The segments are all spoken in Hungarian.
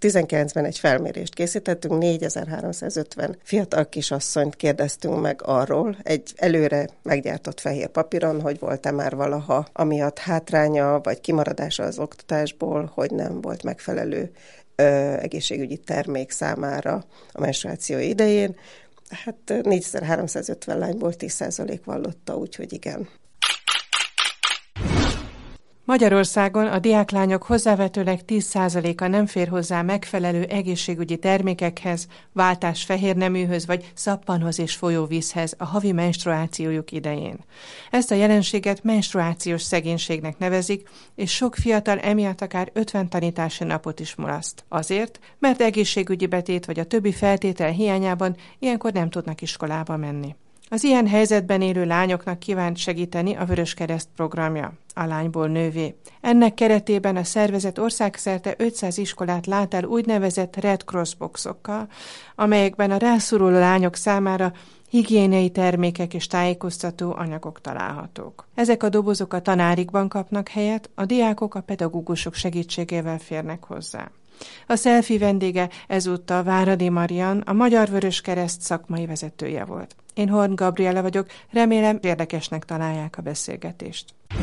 19-ben egy felmérést készítettünk, 4350 fiatal kisasszonyt kérdeztünk meg arról, egy előre meggyártott fehér papíron, hogy volt-e már valaha amiatt hátránya, vagy kimaradása az oktatásból, hogy nem volt megfelelő egészségügyi termék számára a menstruáció idején. Hát 4350 lányból 10% vallotta, úgyhogy igen. Magyarországon a diáklányok hozzávetőleg 10%-a nem fér hozzá megfelelő egészségügyi termékekhez, váltás fehérneműhöz vagy szappanhoz és folyóvízhez a havi menstruációjuk idején. Ezt a jelenséget menstruációs szegénységnek nevezik, és sok fiatal emiatt akár 50 tanítási napot is mulaszt. Azért, mert egészségügyi betét vagy a többi feltétel hiányában ilyenkor nem tudnak iskolába menni. Az ilyen helyzetben élő lányoknak kívánt segíteni a Vöröskereszt programja, a Lányból Nővé. Ennek keretében a szervezet országszerte 500 iskolát lát el úgynevezett Red Cross boxokkal, amelyekben a rászoruló lányok számára higiéniai termékek és tájékoztató anyagok találhatók. Ezek a dobozok a tanárikban kapnak helyet, a diákok a pedagógusok segítségével férnek hozzá. A selfie vendége ezúttal Váradi Marian, a Magyar Vöröskereszt szakmai vezetője volt. Én Horn Gabriella vagyok, remélem érdekesnek találják a beszélgetést.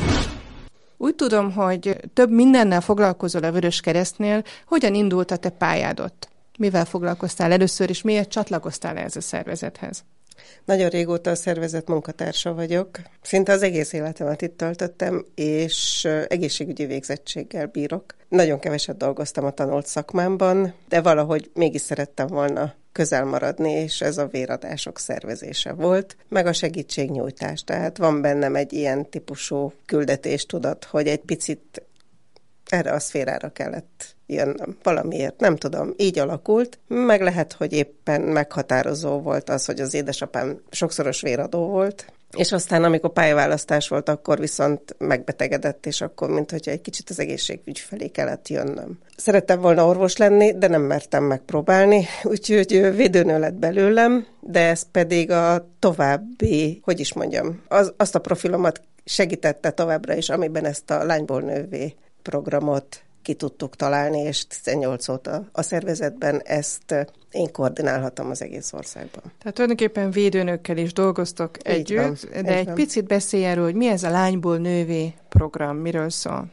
Úgy tudom, hogy több mindennel foglalkozol a Vöröskeresztnél. Hogyan indult a te pályád ott? Mivel foglalkoztál először, és miért csatlakoztál ehhez a szervezethez? Nagyon régóta a szervezet munkatársa vagyok. Szinte az egész életemet itt töltöttem, és egészségügyi végzettséggel bírok. Nagyon keveset dolgoztam a tanult szakmámban, de valahogy mégis szerettem volna közel maradni, és ez a véradások szervezése volt, meg a segítségnyújtás. Tehát van bennem egy ilyen típusú küldetéstudat, hogy egy picit erre a szférára kellett jönnöm. Valamiért, nem tudom, így alakult. Meg lehet, hogy éppen meghatározó volt az, hogy az édesapám sokszoros véradó volt, és aztán, amikor pályaválasztás volt, akkor viszont megbetegedett, és akkor, minthogyha egy kicsit az egészségügy felé kellett jönnöm. Szerettem volna orvos lenni, de nem mertem megpróbálni, úgyhogy védőnő lett belőlem, de ez pedig a további, azt a profilomat segítette továbbra is, amiben ezt a Lányból Nővé programot ki tudtuk találni, és 18 óta a szervezetben ezt én koordinálhatom az egész országban. Tehát tulajdonképpen védőnökkel is dolgoztok együtt, de egy picit beszélj erről, hogy mi ez a Lányból Nővé program, miről szól?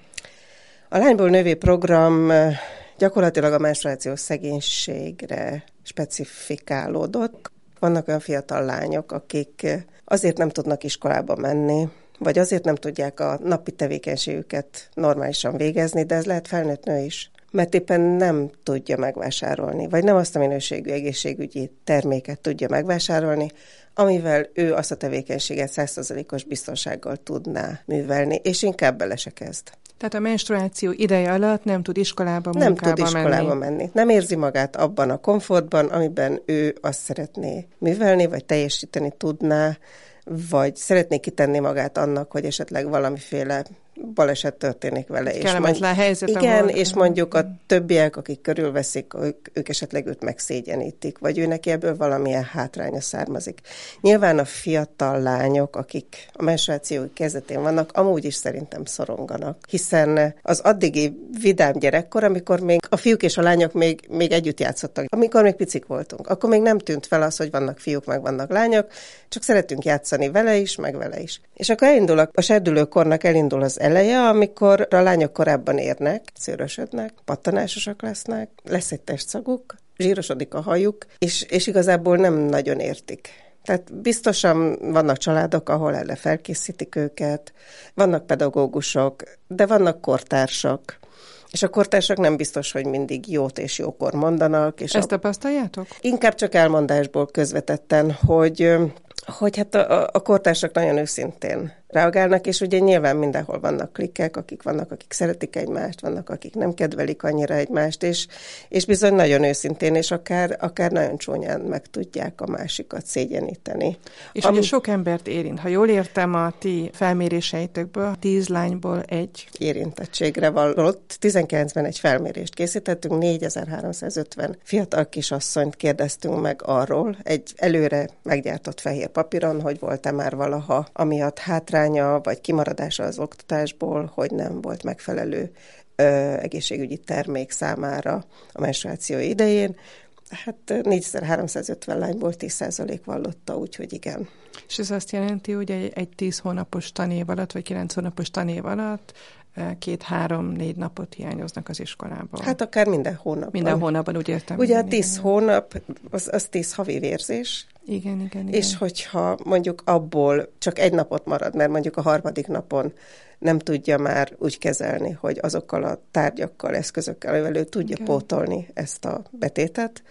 A Lányból Nővé program gyakorlatilag a menstruációs szegénységre specifikálódott. Vannak olyan fiatal lányok, akik azért nem tudnak iskolába menni, vagy azért nem tudják a napi tevékenységüket normálisan végezni, de ez lehet felnőtt nő is, mert éppen nem tudja megvásárolni, vagy nem azt a minőségű egészségügyi terméket tudja megvásárolni, amivel ő azt a tevékenységet 100%-os biztonsággal tudná művelni, és inkább bele se kezd. Tehát a menstruáció ideje alatt nem tud iskolába, munkába menni. Nem érzi magát abban a komfortban, amiben ő azt szeretné művelni, vagy teljesíteni tudná, vagy szeretné kitenni magát annak, hogy esetleg valamiféle baleset történik vele. Kellemetlen helyzet. Igen, és mondjuk a többiek, akik körülveszik, ők esetleg őt megszégyenítik, vagy ő neki ebből valamilyen hátránya származik. Nyilván a fiatal lányok, akik a menstruáció kezdetén vannak, amúgy is szerintem szoronganak, hiszen az addigi vidám gyerekkor, amikor még a fiúk és a lányok még együtt játszottak, amikor még picik voltunk, akkor még nem tűnt fel az, hogy vannak fiúk, meg vannak lányok, csak szeretünk játszani vele is, meg vele is. És akkor elindul a serdülőkornak elindul az eleje, amikor a lányok korábban érnek, szőrösödnek, pattanásosak lesznek, lesz egy testszaguk, zsírosodik a hajuk, és igazából nem nagyon értik. Tehát biztosan vannak családok, ahol erre felkészítik őket, vannak pedagógusok, de vannak kortársak. És a kortársak nem biztos, hogy mindig jót és jókor mondanak. És ezt tapasztaljátok? Inkább csak elmondásból közvetetten, hogy hát a kortársak nagyon őszintén reagálnak, és ugye nyilván mindenhol vannak klikkek, akik szeretik egymást, vannak, akik nem kedvelik annyira egymást, és bizony nagyon őszintén, és akár nagyon csúnyán meg tudják a másikat szégyeníteni. És ugye sok embert érint. Ha jól értem a ti felméréseitokből, 10 lányból 1 érintettségre vallott. 19-ben egy felmérést készítettünk, 4350 fiatal kisasszonyt kérdeztünk meg arról, egy előre meggyártott fehér papíron, hogy volt-e már valaha amiatt hátrány, hátránya, vagy kimaradása az oktatásból, hogy nem volt megfelelő egészségügyi termék számára a menstruáció idején. Hát 4350 lányból 10% vallotta, úgyhogy igen. És ez azt jelenti, hogy egy 10 hónapos tanév alatt, vagy 9 hónapos tanév alatt 2-3-4 napot hiányoznak az iskolából. Hát akár minden hónapban. Minden hónapban, úgy értem. Ugye a 10 hónap, az 10 havi vérzés. Igen. És hogyha mondjuk abból csak egy napot marad, mert mondjuk a harmadik napon nem tudja már úgy kezelni, hogy azokkal a tárgyakkal, eszközökkel, amivel ő tudja pótolni ezt a betétet,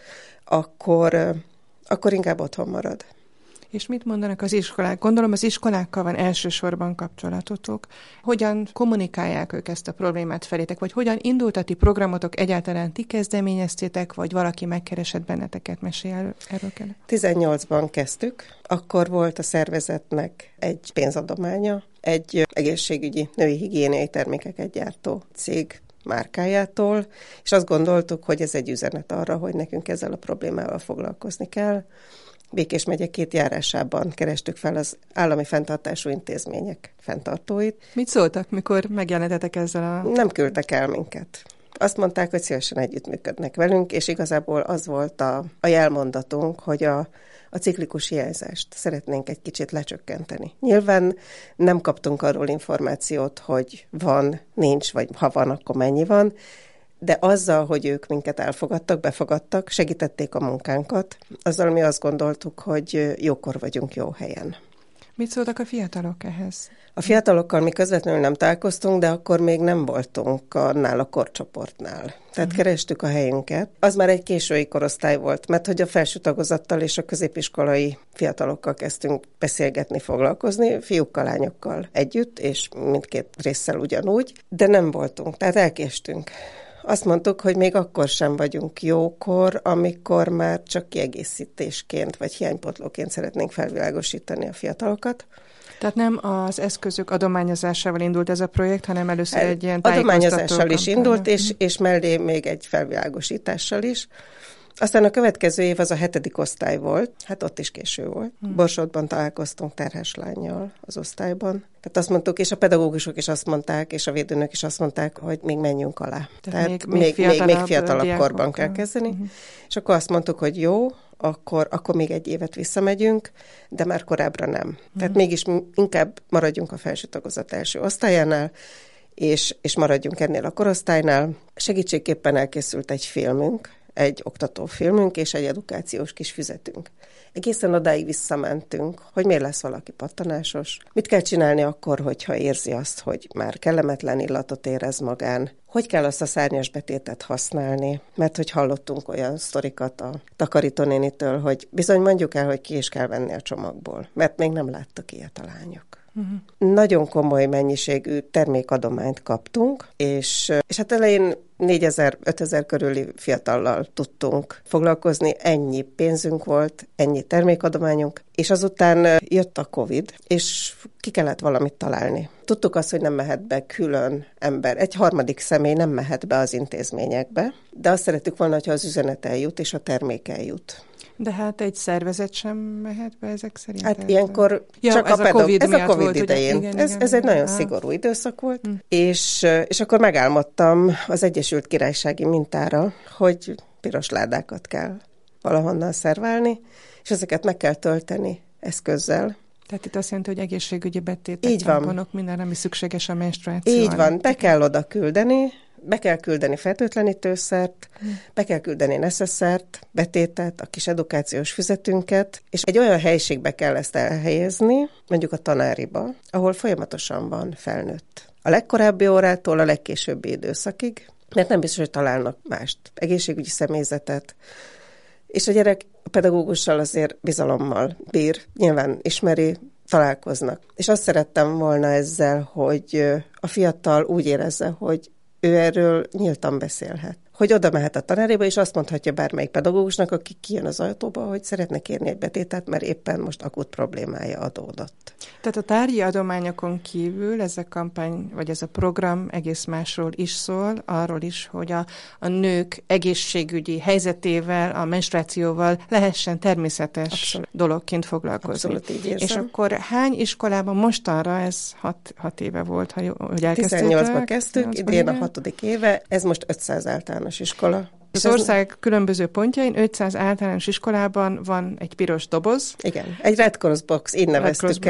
akkor inkább otthon marad. És mit mondanak az iskolák? Gondolom az iskolákkal van elsősorban kapcsolatotok. Hogyan kommunikálják ők ezt a problémát felétek? Vagy hogyan indult a ti programotok, egyáltalán ti kezdeményeztétek, vagy valaki megkeresett benneteket? Mesélj erről kell. 18-ban kezdtük, akkor volt a szervezetnek egy pénzadománya, egy egészségügyi, női higiéniai termékeket gyártó cég márkájától, és azt gondoltuk, hogy ez egy üzenet arra, hogy nekünk ezzel a problémával foglalkozni kell. Békés megye 2 járásában kerestük fel az állami fenntartású intézmények fenntartóit. Mit szóltak, mikor megjelentetek ezzel a... Nem küldtek el minket. Azt mondták, hogy szívesen együttműködnek velünk, és igazából az volt a jelmondatunk, hogy a ciklikus hiányzást szeretnénk egy kicsit lecsökkenteni. Nyilván nem kaptunk arról információt, hogy van, nincs, vagy ha van, akkor mennyi van, de azzal, hogy ők minket elfogadtak, befogadtak, segítették a munkánkat, azzal mi azt gondoltuk, hogy jókor vagyunk jó helyen. Mit szóltak a fiatalok ehhez? A fiatalokkal mi közvetlenül nem találkoztunk, de akkor még nem voltunk annál a korcsoportnál. Tehát kerestük a helyünket. Az már egy késői korosztály volt, mert hogy a felső tagozattal és a középiskolai fiatalokkal kezdtünk beszélgetni, foglalkozni, fiúkkal, lányokkal együtt, és mindkét résszel ugyanúgy, de nem voltunk, tehát elkéstünk. Azt mondtuk, hogy még akkor sem vagyunk jókor, amikor már csak kiegészítésként vagy hiánypotlóként szeretnénk felvilágosítani a fiatalokat. Tehát nem az eszközök adományozásával indult ez a projekt, hanem először egy ilyen adományozással is indult, és mellé még egy felvilágosítással is. Aztán a következő év az a 7. osztály volt, hát ott is késő volt. Borsodban találkoztunk terhes lánnyal az osztályban. Tehát azt mondtuk, és a pedagógusok is azt mondták, és a védőnök is azt mondták, hogy még menjünk alá. Tehát még fiatalabb korban kell kezdeni. És akkor azt mondtuk, hogy jó, akkor még egy évet visszamegyünk, de már korábbra nem. Tehát mégis inkább maradjunk a felső tagozat első osztályánál, és maradjunk ennél a korosztálynál. Segítségképpen elkészült egy filmünk, egy oktatófilmünk és egy edukációs kis füzetünk. Egészen odáig visszamentünk, hogy miért lesz valaki pattanásos, mit kell csinálni akkor, hogyha érzi azt, hogy már kellemetlen illatot érez magán, hogy kell azt a szárnyas betétet használni, mert hogy hallottunk olyan sztorikat a takarítónénitől, hogy bizony mondjuk el, hogy ki is kell venni a csomagból, mert még nem láttak ilyet a lányok. Nagyon komoly mennyiségű termékadományt kaptunk, és hát elején 4000-5000 körüli fiatallal tudtunk foglalkozni, ennyi pénzünk volt, ennyi termékadományunk, és azután jött a Covid, és ki kellett valamit találni. Tudtuk azt, hogy nem mehet be külön ember, egy harmadik személy nem mehet be az intézményekbe, de azt szerettük volna, hogyha az üzenet eljut, és a termék eljut. De hát egy szervezet sem mehet be ezek szerint? Hát ilyenkor csak ez a Covid volt, idején. Ugye? Igen, ez egy nagyon szigorú időszak volt, és akkor megálmodtam az Egyesült Királysági mintára, hogy piros ládákat kell valahonnan szerválni, és ezeket meg kell tölteni eszközzel. Tehát itt azt jelenti, hogy egészségügyi betétek, tamponok, minden, ami szükséges a menstruáció. Így van, be kell oda küldeni, be kell küldeni fertőtlenítőszert, be kell küldeni neszeszert, betétet, a kis edukációs füzetünket, és egy olyan helyiségbe kell ezt elhelyezni, mondjuk a tanáriba, ahol folyamatosan van felnőtt. A legkorábbi órától a legkésőbbi időszakig, mert nem biztos, hogy találnak mást, egészségügyi személyzetet, és a gyerek a pedagógussal azért bizalommal bír, nyilván ismeri, találkoznak. És azt szerettem volna ezzel, hogy a fiatal úgy érezze, hogy ő erről nyíltan beszélhet. hogy oda mehet a tanáréba, és azt mondhatja bármelyik pedagógusnak, aki kijön az ajtóba, hogy szeretne kérni egy betétet, mert éppen most akut problémája adódott. Tehát a tárgyi adományokon kívül ez a kampány, vagy ez a program egész másról is szól, arról is, hogy a nők egészségügyi helyzetével, a menstruációval lehessen természetes dologként foglalkozni. Abszolút így érzem. És akkor hány iskolában mostanra, ez 6 éve volt, hogy elkezdtétek? 18-ban kezdtük, idén a 6. éve, ez most 500 általános iskola. Az ország különböző pontjain 500 általános iskolában van egy piros doboz. Igen, egy Red Cross box, így neveztük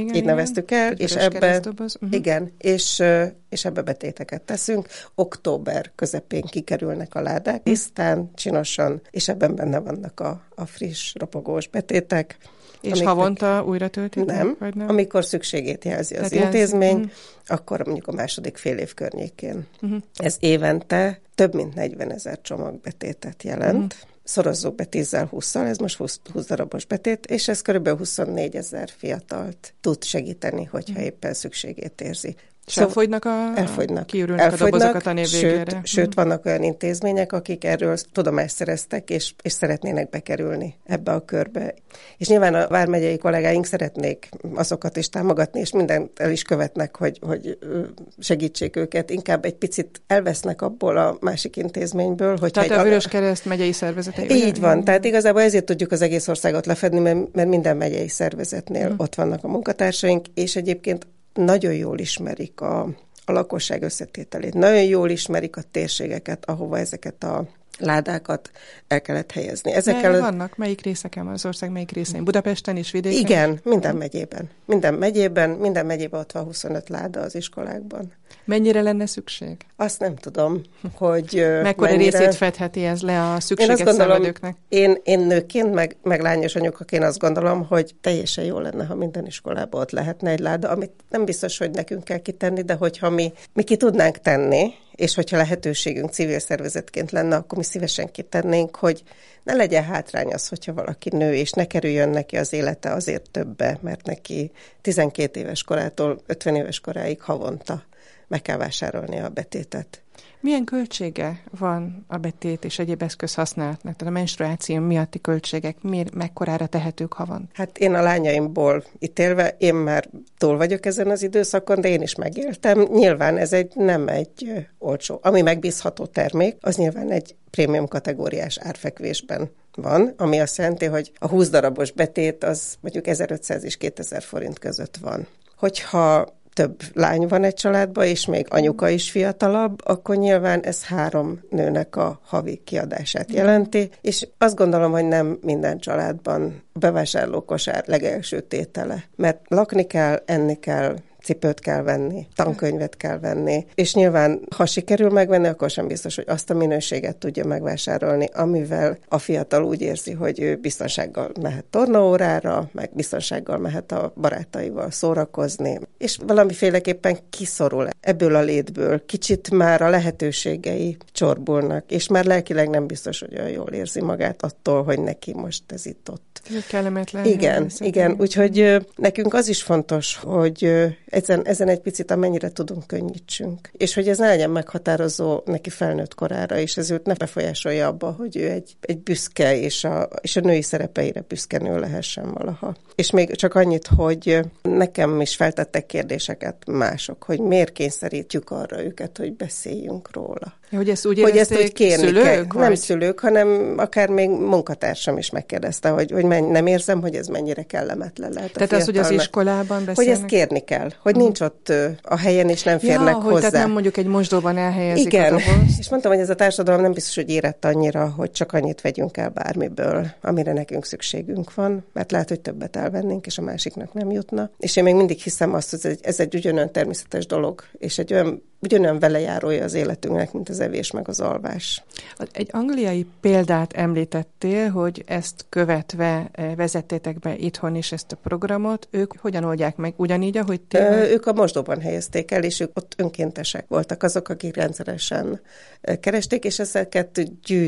el, és ebbe, igen, és ebbe betéteket teszünk. Október közepén kikerülnek a ládák, tisztán, csinosan, és ebben benne vannak a friss, ropogós betétek. És havonta újra töltitek? Nem, amikor szükségét jelzi az intézmény, akkor mondjuk a második fél év környékén. Ez évente több mint 40 000 csomagbetétet jelent. Szorozzuk be 10-20-szal, ez most 20 darabos betét, és ez körülbelül 24 000 fiatalt tud segíteni, hogyha éppen szükségét érzi. És elfogynak kiürülnek a dobozokat a név végére. Sőt, vannak olyan intézmények, akik erről tudomást szereztek, és szeretnének bekerülni ebbe a körbe. És nyilván a vármegyei kollégáink szeretnék azokat is támogatni, és mindent el is követnek, hogy segítsék őket. Inkább egy picit elvesznek abból a másik intézményből. Tehát a Vöröskereszt megyei szervezetei. Így van. Tehát igazából ezért tudjuk az egész országot lefedni, mert minden megyei szervezetnél ott vannak a munkatársaink, és egyébként nagyon jól ismerik a lakosság összetételét, nagyon jól ismerik a térségeket, ahova ezeket a ládákat el kellett helyezni. Merre vannak? Melyik részeken van az ország, melyik részén? Budapesten és vidéken? Igen, minden megyében. Minden megyében ott van 25 láda az iskolákban. Mennyire lenne szükség? Azt nem tudom, hogy mekkora részét fedheti ez le a szükséget szenvedőknek? Én nőként, meg lányos anyukaként azt gondolom, hogy teljesen jó lenne, ha minden iskolában ott lehetne egy láda, amit nem biztos, hogy nekünk kell kitenni, de hogyha mi ki tudnánk tenni, és hogyha lehetőségünk civil szervezetként lenne, akkor mi szívesen kitennénk, hogy ne legyen hátrány az, hogyha valaki nő, és ne kerüljön neki az élete azért többe, mert neki 12 éves korától 50 éves koráig havonta meg kell vásárolni a betétet. Milyen költsége van a betét és egyéb eszköz használatnak? Tehát a menstruáció miatti költségek mekkorára tehetők havon? Hát én a lányaimból ítélve, én már túl vagyok ezen az időszakon, de én is megéltem. Nyilván ez nem egy olcsó. Ami megbízható termék, az nyilván egy prémium kategóriás árfekvésben van, ami azt jelenti, hogy a 20 darabos betét az mondjuk 1500 és 2000 forint között van. Hogyha több lány van egy családban, és még anyuka is fiatalabb, akkor nyilván ez 3 nőnek a havi kiadását jelenti, és azt gondolom, hogy nem minden családban bevásárlókosár legelső tétele, mert lakni kell, enni kell, cipőt kell venni, tankönyvet kell venni, és nyilván, ha sikerül megvenni, akkor sem biztos, hogy azt a minőséget tudja megvásárolni, amivel a fiatal úgy érzi, hogy ő biztonsággal mehet tornaórára, meg biztonsággal mehet a barátaival szórakozni, és valamiféleképpen kiszorul ebből a létből. Kicsit már a lehetőségei csorbulnak, és már lelkileg nem biztos, hogy olyan jól érzi magát attól, hogy neki most ez itt ott. Kellemetlen. Igen, úgyhogy nekünk az is fontos, hogy ezen egy picit amennyire tudunk könnyítsünk. És hogy ez ne legyen meghatározó neki felnőtt korára, és ez őt ne befolyásolja abba, hogy ő egy büszke, és a női szerepeire büszke nő lehessen valaha. És még csak annyit, hogy nekem is feltettek kérdéseket mások, hogy miért kényszerítjük arra őket, hogy beszéljünk róla. Ja, hogy ezt úgy érezték szülők? Nem szülők, hanem akár még munkatársam is megkérdezte, hogy nem érzem, hogy ez mennyire kellemetlen lehet. Tehát az, hogy az iskolában beszélnek? Hogy ezt kérni kell, hogy nincs ott a helyen, és nem férnek hozzá. Tehát nem mondjuk egy mosdóban elhelyezik. Igen, és mondtam, hogy ez a társadalom nem biztos, hogy érett annyira, hogy csak annyit vegyünk el bármiből, amire nekünk szükségünk van, mert lehet, hogy többet elvennénk, és a másiknak nem jutna. És én még mindig hiszem azt, hogy ez egy ugyanolyan természetes dolog, és egy ugyanolyan velejárója az életünknek, mint az evés meg az alvás. Egy angliai példát említettél, hogy ezt követve vezettétek be itthon is ezt a programot. Ők hogyan oldják meg? Ugyanígy, ahogy ti? Ők a mosdóban helyezték el, és ők ott önkéntesek voltak azok, akik rendszeresen keresték, és ezeket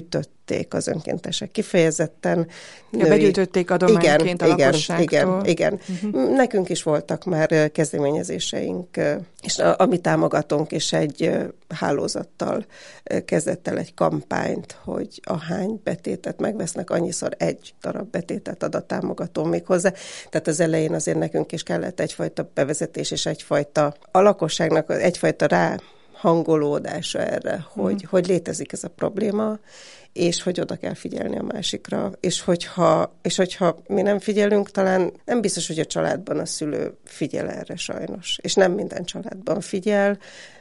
begyűjtötték az önkéntesek kifejezetten. Begyűjtötték adományként a lakosságtól. Igen. Nekünk is voltak már kezdeményezéseink, és a mi támogatónk is egy hálózattal kezdett el egy kampányt, hogy ahány betétet megvesznek, annyiszor egy darab betétet ad a támogató még hozzá. Tehát az elején azért nekünk is kellett egyfajta bevezetés és egyfajta a lakosságnak egyfajta ráhangolódása erre, hogy létezik ez a probléma, és hogy oda kell figyelni a másikra. És hogyha mi nem figyelünk, talán nem biztos, hogy a családban a szülő figyel erre sajnos. És nem minden családban figyel.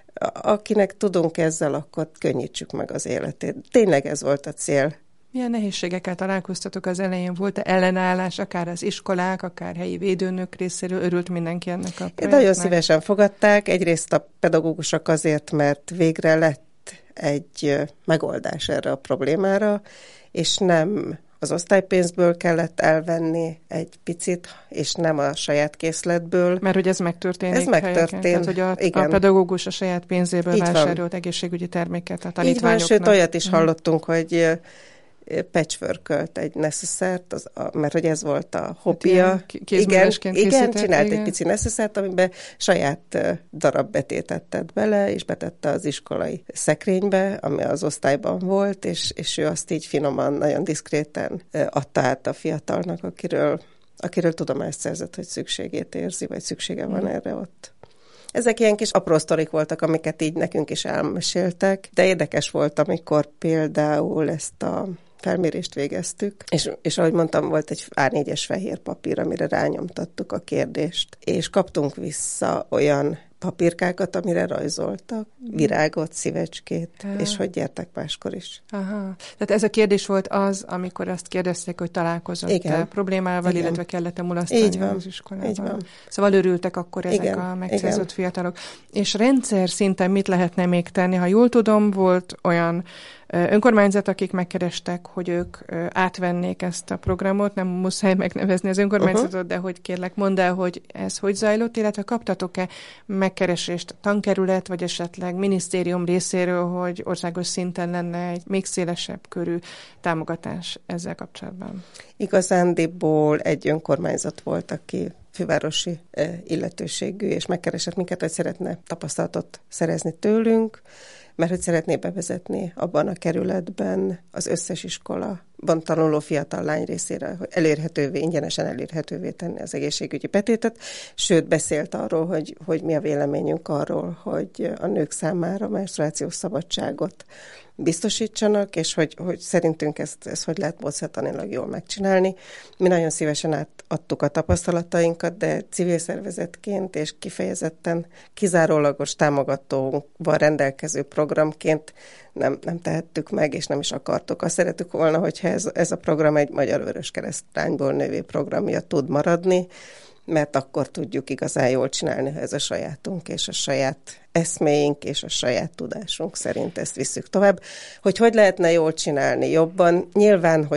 Akinek tudunk ezzel, akkor könnyítsük meg az életét. Tényleg ez volt a cél. Milyen nehézségekkel találkoztatok az elején? Volt-e ellenállás, akár az iskolák, akár helyi védőnök részéről? Örült mindenki ennek a projektnek? Nagyon szívesen fogadták. Egyrészt a pedagógusok azért, mert végre lett egy megoldás erre a problémára, és nem az osztálypénzből kellett elvenni egy picit, és nem a saját készletből. Mert hogy ez megtörténik. Ez megtörtént. Tehát, hogy a pedagógus a saját pénzéből vásárolt egészségügyi terméket a tanítványoknak. Így van, sőt, olyat is hallottunk, hogy patchworkölt egy neszeszert, mert hogy ez volt a hobbija. Igen, csinált egy pici neszeszert, amiben saját darabbetétet tett bele, és betette az iskolai szekrénybe, ami az osztályban volt, és ő azt így finoman, nagyon diszkréten adta át a fiatalnak, akiről tudomást szerzett, hogy szükségét érzi, vagy szüksége van erre ott. Ezek ilyen kis apró sztorik voltak, amiket így nekünk is elmeséltek, de érdekes volt, amikor például ezt a felmérést végeztük, és ahogy mondtam, volt egy A4-es fehér papír, amire rányomtattuk a kérdést, és kaptunk vissza olyan papírkákat, amire rajzoltak, virágot, szívecskét, és hogy gyertek máskor is. Aha. Tehát ez a kérdés volt az, amikor azt kérdezték, hogy találkozott problémával, illetve kellett-e mulasztani az iskolában. Így van. Szóval örültek akkor ezek a megcélzott fiatalok. És rendszer szinten mit lehetne még tenni? Ha jól tudom, volt olyan önkormányzat, akik megkerestek, hogy ők átvennék ezt a programot, nem muszáj megnevezni az önkormányzatot, de hogy kérlek, mondd el, hogy ez hogy zajlott, illetve kaptatok-e megkeresést tankerület, vagy esetleg minisztérium részéről, hogy országos szinten lenne egy még szélesebb körű támogatás ezzel kapcsolatban? Igazándiból egy önkormányzat volt, aki fővárosi illetőségű, és megkeresett minket, hogy szeretne tapasztalatot szerezni tőlünk, mert hogy szeretné bevezetni abban a kerületben az összes iskolaban tanuló fiatal lány részére, hogy ingyenesen elérhetővé tenni az egészségügyi betétet, sőt beszélt arról, hogy mi a véleményünk arról, hogy a nők számára menstruációs szabadságot biztosítsanak, és hogy szerintünk ezt hogy lehet módszertanilag jól megcsinálni. Mi nagyon szívesen átadtuk a tapasztalatainkat, de civil szervezetként és kifejezetten kizárólagos támogatóval rendelkező programként nem tehettük meg, és nem is akartuk. Azt szeretük volna, hogyha ez a program egy Magyar Vöröskeresztrányból nővé programja tud maradni, mert akkor tudjuk igazán jól csinálni, ha ez a sajátunk, és a saját eszméink, és a saját tudásunk szerint ezt visszük tovább. Hogy lehetne jól csinálni jobban? Nyilván,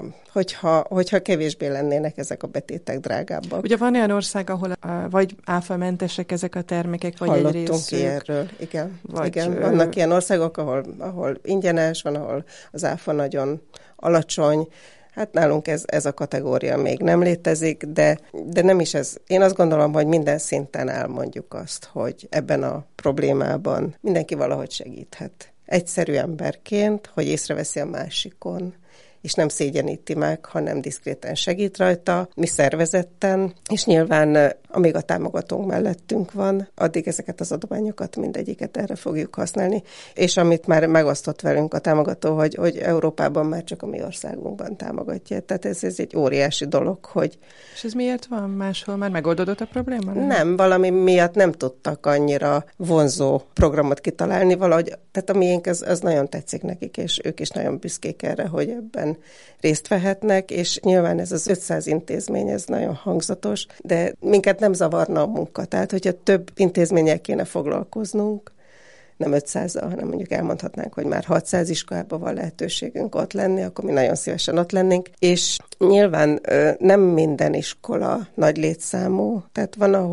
hogyha kevésbé lennének ezek a betétek drágábbak. Ugye van olyan ország, ahol vagy áfamentesek ezek a termékek, vagy hallottunk egy részük. Ilyenről, igen. Vannak ilyen országok, ahol ingyenes, van, ahol az áfa nagyon alacsony. Hát nálunk ez a kategória még nem létezik, de nem is ez. Én azt gondolom, hogy minden szinten elmondjuk azt, hogy ebben a problémában mindenki valahogy segíthet. Egyszerű emberként, hogy észreveszi a másikon, és nem szégyeníti meg, hanem diszkréten segít rajta, mi szervezetten, és nyilván amíg a támogatónk mellettünk van, addig ezeket az adományokat mindegyiket erre fogjuk használni, és amit már megosztott velünk a támogató, hogy Európában már csak a mi országunkban támogatja. Tehát ez egy óriási dolog, hogy... És ez miért van? Máshol már megoldódott a probléma? Nem, valami miatt nem tudtak annyira vonzó programot kitalálni valahogy. Tehát a miénk az nagyon tetszik nekik, és ők is nagyon büszkék erre, hogy ebben részt vehetnek, és nyilván ez az 500 intézmény, ez nagyon hangzatos, de minket nem zavarna a munka. Tehát, hogyha több intézménnyel kéne foglalkoznunk, nem 500-al, hanem mondjuk elmondhatnánk, hogy már 600 iskolában van lehetőségünk ott lenni, akkor mi nagyon szívesen ott lennénk. És nyilván nem minden iskola nagy létszámú, tehát van, ahol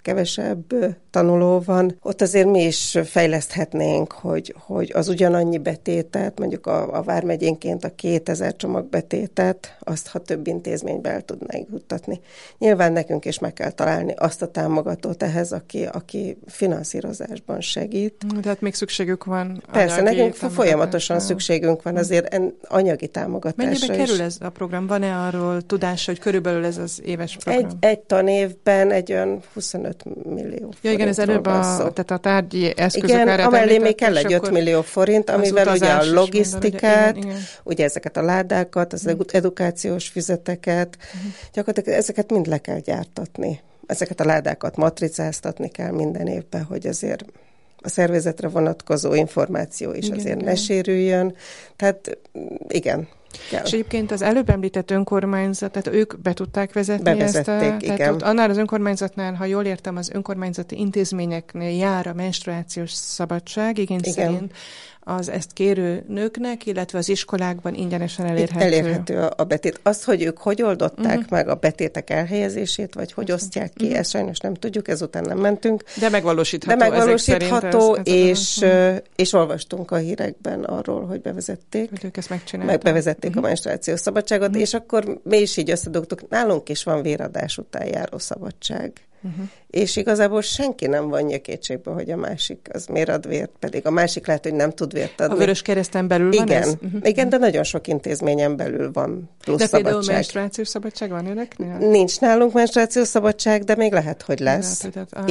kevesebb tanuló van. Ott azért mi is fejleszthetnénk, hogy az ugyanannyi betétet, mondjuk a vármegyénként a 2000 csomag betétet, azt ha több intézménybe el tudnánk juttatni. Nyilván nekünk is meg kell találni azt a támogatót ehhez, aki finanszírozásban segít. Tehát még szükségük van. Persze, nekünk folyamatosan szükségünk van azért anyagi támogatásra. Mennyibe kerül ez a program? Van-e arról tudás, hogy körülbelül ez az éves program? Egy tanévben egy olyan 25 millió ja, igen, ez előbb tehát a tárgyi eszközök. Igen, amellé még kell egy 5 millió forint, amivel ugye a logisztikát, igen. Ugye ezeket a ládákat, az edukációs füzeteket, gyakorlatilag ezeket mind le kell gyártatni. Ezeket a ládákat matricáztatni kell minden évben, hogy azért a szervezetre vonatkozó információ is azért ne sérüljön. Tehát igen. Kell. És egyébként az előbb említett önkormányzat, tehát ők be tudták vezetni Bevezették, igen. Tehát annál az önkormányzatnál, ha jól értem, az önkormányzati intézményeknél jár a menstruációs szabadság, igény szerint az ezt kérő nőknek, illetve az iskolákban ingyenesen elérhető. Elérhető a betét. Azt, hogy ők hogy oldották meg a betétek elhelyezését, vagy hogy osztják ki, ezt sajnos nem tudjuk, ezután nem mentünk. De megvalósítható. És olvastunk a hírekben arról, hogy bevezették. Hogy ők ezt megcsinálták. Bevezették a menstruációs szabadságot, és akkor mi is így összedugtuk. Nálunk is van véradás után járó szabadság. És igazából senki nem vonja kétségbe, hogy a másik az miért ad vért, pedig a másik lehet, hogy nem tud vért adni. A Vöröskereszten belül van ez? Igen, de nagyon sok intézményen belül van plusz de szabadság. De például menstruációs szabadság van önöknél? Nincs nálunk menstruációs szabadság, de még lehet, hogy lesz.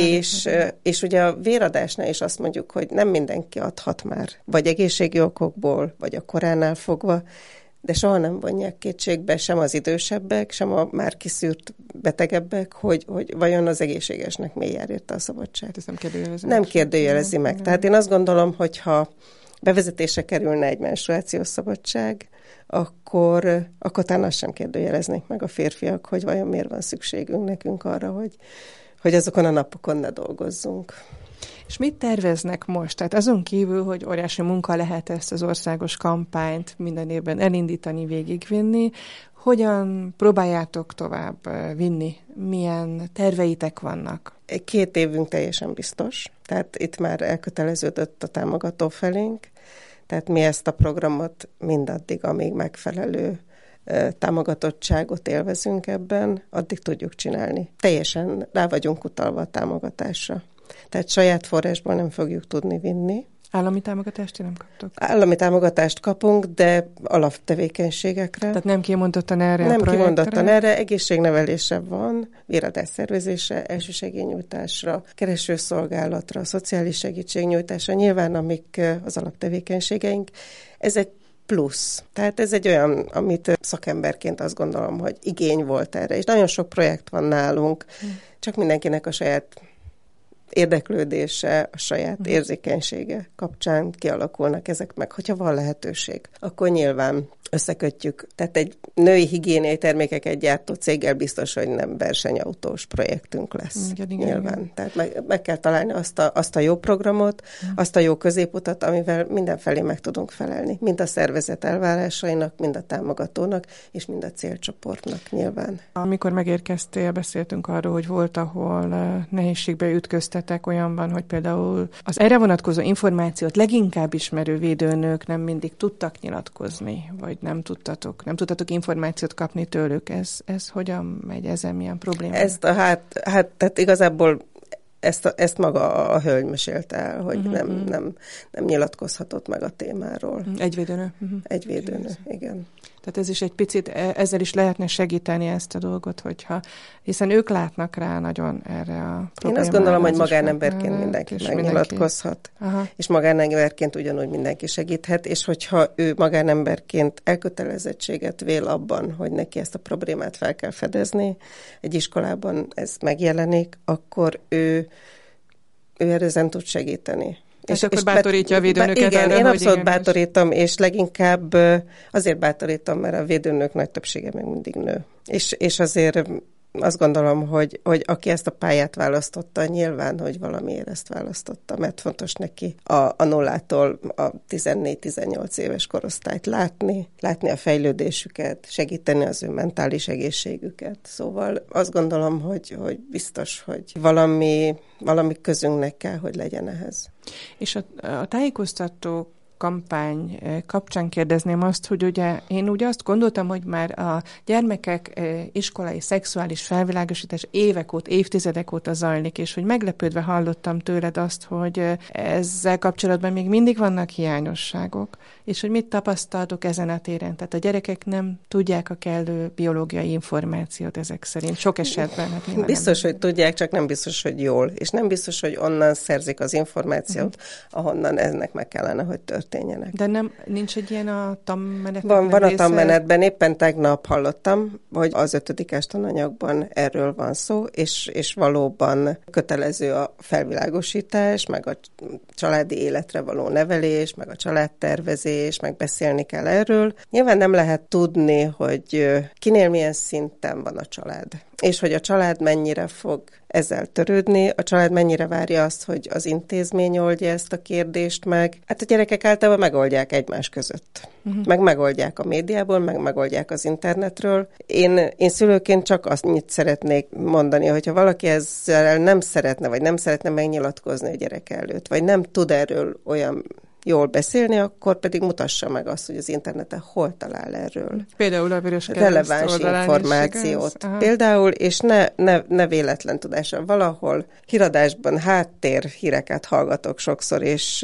És ugye a véradásnál is azt mondjuk, hogy nem mindenki adhat már, vagy egészségi okokból, vagy a koránál fogva, de soha nem vonják kétségbe sem az idősebbek, sem a már kiszűrt betegebbek, hogy vajon az egészségesnek miért jár érte a szabadság. Ez nem kérdőjelezi. Nem kérdőjelezi meg. Nem. Tehát én azt gondolom, hogy ha bevezetésre kerülne egy menstruációs szabadság, akkor talán azt sem kérdőjeleznék meg a férfiak, hogy vajon miért van szükségünk nekünk arra, hogy azokon a napokon ne dolgozzunk. És mit terveznek most? Tehát azon kívül, hogy óriási munka lehet ezt az országos kampányt minden évben elindítani, végigvinni, hogyan próbáljátok tovább vinni? Milyen terveitek vannak? 2 évünk teljesen biztos. Tehát itt már elköteleződött a támogató felénk. Tehát mi ezt a programot mindaddig, amíg megfelelő támogatottságot élvezünk ebben, addig tudjuk csinálni. Teljesen rá vagyunk utalva a támogatásra. Tehát saját forrásból nem fogjuk tudni vinni. Állami támogatást nem kaptok? Állami támogatást kapunk, de alaptevékenységekre. Tehát nem kimondottan erre nem a projektre? Nem kimondottan erre, egészségnevelésre van, véradás szervezésre, elsősegélynyújtásra, keresőszolgálatra, szociális segítségnyújtásra, nyilván amik az alaptevékenységeink, ezek plusz. Tehát ez egy olyan, amit szakemberként azt gondolom, hogy igény volt erre, és nagyon sok projekt van nálunk, csak mindenkinek a saját érdeklődése, a saját érzékenysége kapcsán kialakulnak ezek meg. Hogyha van lehetőség, akkor nyilván összekötjük. Tehát egy női higiéniai termékeket gyártó céggel biztos, hogy nem versenyautós projektünk lesz. Igen, nyilván. Tehát meg kell találni azt a jó programot, azt a jó középutat, amivel mindenfelé meg tudunk felelni. Mind a szervezet elvárásainak, mind a támogatónak, és mind a célcsoportnak nyilván. Amikor megérkeztél, beszéltünk arról, hogy volt, ahol nehézségbe ütköztetek olyanban, hogy például az erre vonatkozó információt leginkább ismerő védőnők nem mindig tudtak nyilatkozni, vagy nem tudtatok információt kapni tőlük. Ez hogyan megy? Ezen milyen probléma? Tehát igazából ezt maga a hölgy mesélte el, hogy nem nyilatkozhatott meg a témáról. Egy védőnő? Egy védőnő, igen. Tehát ez is egy picit, ezzel is lehetne segíteni ezt a dolgot, hiszen ők látnak rá nagyon erre a problémára. Én azt gondolom, hogy magánemberként mindenki megnyilatkozhat, és magánemberként ugyanúgy mindenki segíthet, és hogyha ő magánemberként elkötelezettséget vél abban, hogy neki ezt a problémát fel kell fedezni, egy iskolában ez megjelenik, akkor ő ezen tud segíteni. És akkor bátorítja a védőnöket igen, erre, én abszolút bátorítom, és leginkább azért bátorítom, mert a védőnök nagy többsége még mindig nő. És azért azt gondolom, hogy aki ezt a pályát választotta, nyilván, hogy valamiért ezt választotta, mert fontos neki a nullától a 14-18 éves korosztályt látni a fejlődésüket, segíteni az ő mentális egészségüket. Szóval azt gondolom, hogy biztos, hogy valami közünknek kell, hogy legyen ehhez. És a tájékoztató kampány kapcsán kérdezném azt, hogy ugye én úgy azt gondoltam, hogy már a gyermekek iskolai szexuális felvilágosítás évek óta, évtizedek óta zajlik, és hogy meglepődve hallottam tőled azt, hogy ezzel kapcsolatban még mindig vannak hiányosságok, és hogy mit tapasztaltok ezen a téren. Tehát a gyerekek nem tudják a kellő biológiai információt ezek szerint. Sok esetben. Hát biztos, hogy tudják, csak nem biztos, hogy jól. És nem biztos, hogy onnan szerzik az információt, ahonnan ennek meg kellene, hogy történjenek. De nincs egy ilyen a tanmenetben? Van a tanmenetben. Éppen tegnap hallottam, hogy az 5. tananyagban erről van szó, és valóban kötelező a felvilágosítás, meg a családi életre való nevelés, meg a családtervezés, meg beszélni kell erről. Nyilván nem lehet tudni, hogy kinél milyen szinten van a család, és hogy a család mennyire fog ezzel törődni, a család mennyire várja azt, hogy az intézmény oldja ezt a kérdést meg. Hát a gyerekek általában megoldják egymás között. Meg megoldják a médiából, meg megoldják az internetről. Én szülőként csak azt szeretnék mondani, hogyha valaki ezzel nem szeretne, vagy nem szeretne megnyilatkozni a gyerek előtt, vagy nem tud erről olyan jól beszélni, akkor pedig mutassa meg azt, hogy az interneten hol talál erről. Például a Vörös Kereszt releváns információt. Például, és ne véletlen tudással. Valahol híradásban háttérhíreket hallgatok sokszor,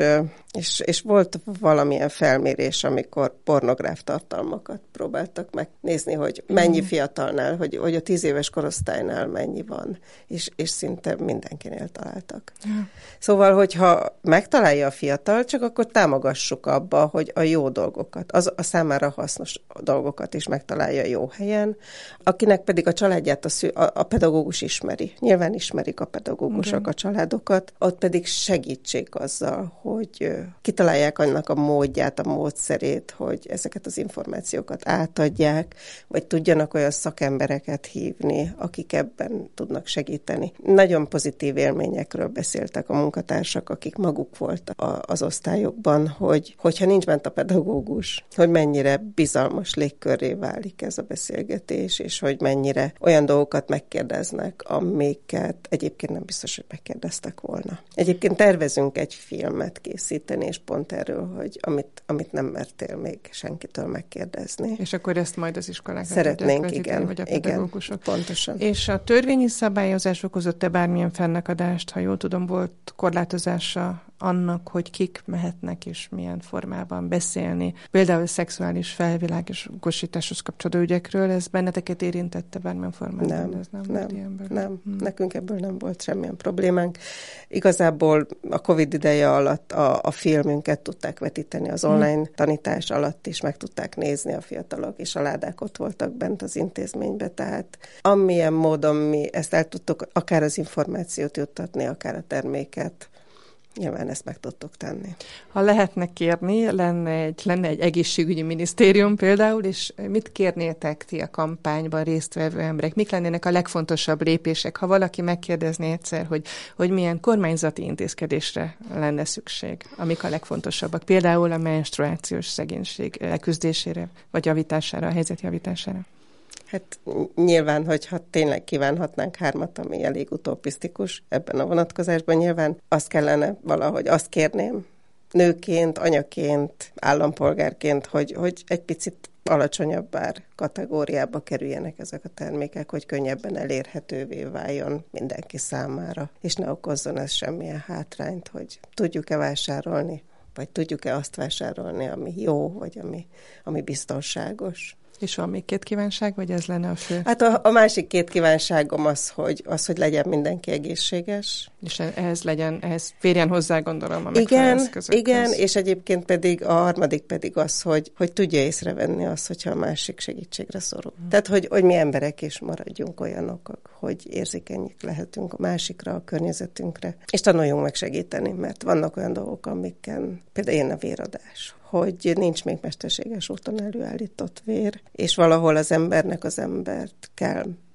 és volt valamilyen felmérés, amikor pornográf tartalmakat próbáltak megnézni, hogy mennyi fiatalnál, hogy a 10 éves korosztálynál mennyi van, és szinte mindenkinél találtak. Szóval, hogyha megtalálja a fiatal, csak akkor támogassuk abba, hogy a jó dolgokat, a számára hasznos dolgokat is megtalálja jó helyen, akinek pedig a családját a pedagógus ismeri. Nyilván ismerik a pedagógusok a családokat, ott pedig segítség azzal, hogy kitalálják annak a módját, a módszerét, hogy ezeket az információkat átadják, vagy tudjanak olyan szakembereket hívni, akik ebben tudnak segíteni. Nagyon pozitív élményekről beszéltek a munkatársak, akik maguk voltak az osztályokban, hogyha nincs bent a pedagógus, hogy mennyire bizalmas légkörré válik ez a beszélgetés, és hogy mennyire olyan dolgokat megkérdeznek, amiket egyébként nem biztos, hogy megkérdeztek volna. Egyébként tervezünk egy filmet készíteni, és pont erről, hogy amit nem mertél még senkitől megkérdezni. És akkor ezt majd az iskolákat szeretnénk, igen, vagy a pedagógusok. Igen, pontosan. És a törvényi szabályozás okozott-e bármilyen fennakadást, ha jól tudom, volt korlátozása annak, hogy kik mehetnek és milyen formában beszélni. Például a szexuális felvilágosításhoz kapcsolódó ügyekről, ez benneteket érintette bármilyen formában? Nem. Nekünk ebből nem volt semmilyen problémánk. Igazából a Covid ideje alatt a filmünket tudták vetíteni, az online tanítás alatt is meg tudták nézni a fiatalok, és a ládák ott voltak bent az intézménybe, tehát amilyen módon mi ezt el tudtuk, akár az információt juttatni, akár a terméket, nyilván ezt meg tudtuk tenni. Ha lehetne kérni, lenne egy egészségügyi minisztérium például, és mit kérnétek ti a kampányban résztvevő emberek? Mik lennének a legfontosabb lépések, ha valaki megkérdezné egyszer, hogy milyen kormányzati intézkedésre lenne szükség, amik a legfontosabbak? Például a menstruációs szegénység leküzdésére, vagy javítására, a helyzet javítására? Hát nyilván, hogyha tényleg kívánhatnánk 3, ami elég utopisztikus ebben a vonatkozásban, nyilván azt kellene valahogy, azt kérném nőként, anyaként, állampolgárként, hogy egy picit alacsonyabb ár kategóriába kerüljenek ezek a termékek, hogy könnyebben elérhetővé váljon mindenki számára, és ne okozzon ez semmilyen hátrányt, hogy tudjuk-e vásárolni, vagy tudjuk-e azt vásárolni, ami jó, vagy ami biztonságos. És van még 2 kívánság, vagy ez lenne a fő? Hát a másik 2 kívánságom az, hogy legyen mindenki egészséges. És ehhez férjen hozzá, gondolom, a megfelelő eszközökhez. Igen, és egyébként pedig a harmadik pedig az, hogy tudja észrevenni azt, hogyha a másik segítségre szorul. Tehát, hogy mi emberek is maradjunk olyanok, hogy érzékenyek lehetünk a másikra, a környezetünkre, és tanuljunk meg segíteni, mert vannak olyan dolgok, amiken, például ilyen a véradás, hogy nincs még mesterséges úton előállított vér, és valahol az embernek az embert kell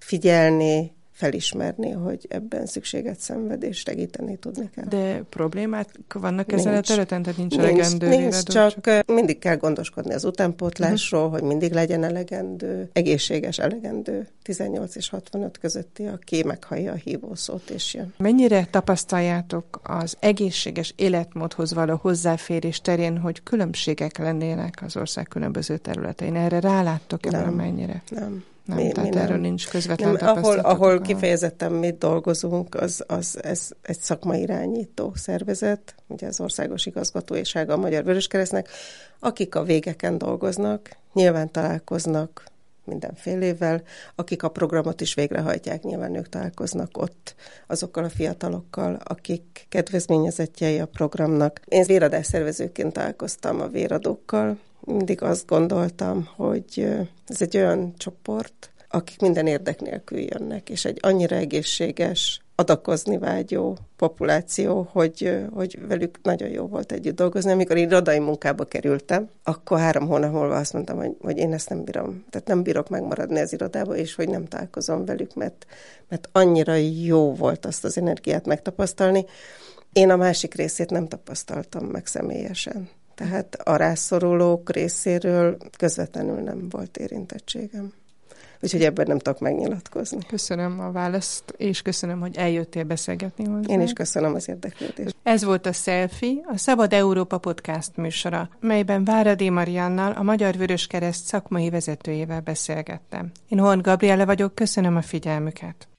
figyelni, felismerni, hogy ebben szükséget szenved, és segíteni tudni kell. De problémák vannak ezzel a területen, tehát nincs elegendő Nincs, csak mindig kell gondoskodni az utánpótlásról, hogy mindig legyen elegendő, egészséges elegendő 18 és 65 közötti, aki meghallja a hívószót és jön. Mennyire tapasztaljátok az egészséges életmódhoz való hozzáférés terén, hogy különbségek lennének az ország különböző területein? Erre ráláttok ebben mennyire? Nem. Tehát erről nincs közvetlen tapasztalatok. Ahol kifejezetten mi dolgozunk, ez egy szakmai irányító szervezet, ugye az Országos Igazgatósága a Magyar Vöröskeresztnek, akik a végeken dolgoznak, nyilván találkoznak mindenfélével, akik a programot is végrehajtják, nyilván ők találkoznak ott azokkal a fiatalokkal, akik kedvezményezettjei a programnak. Én véradásszervezőként találkoztam a véradókkal, mindig azt gondoltam, hogy ez egy olyan csoport, akik minden érdek nélkül jönnek, és egy annyira egészséges, adakozni vágyó populáció, hogy velük nagyon jó volt együtt dolgozni. Amikor én irodai munkába kerültem, akkor 3 hónap múlva azt mondtam, hogy én ezt nem bírom. Tehát nem bírok megmaradni az irodába, és hogy nem találkozom velük, mert annyira jó volt azt az energiát megtapasztalni. Én a másik részét nem tapasztaltam meg személyesen. Tehát a rászorulók részéről közvetlenül nem volt érintettségem. Úgyhogy ebben nem tudok megnyilatkozni. Köszönöm a választ, és köszönöm, hogy eljöttél beszélgetni hozzá. Én is köszönöm az érdeklődést. Ez volt a Selfie, a Szabad Európa podcast műsora, melyben Váradi Mariannal, a Magyar Vöröskereszt szakmai vezetőjével beszélgettem. Én Horn Gabriella vagyok, köszönöm a figyelmüket.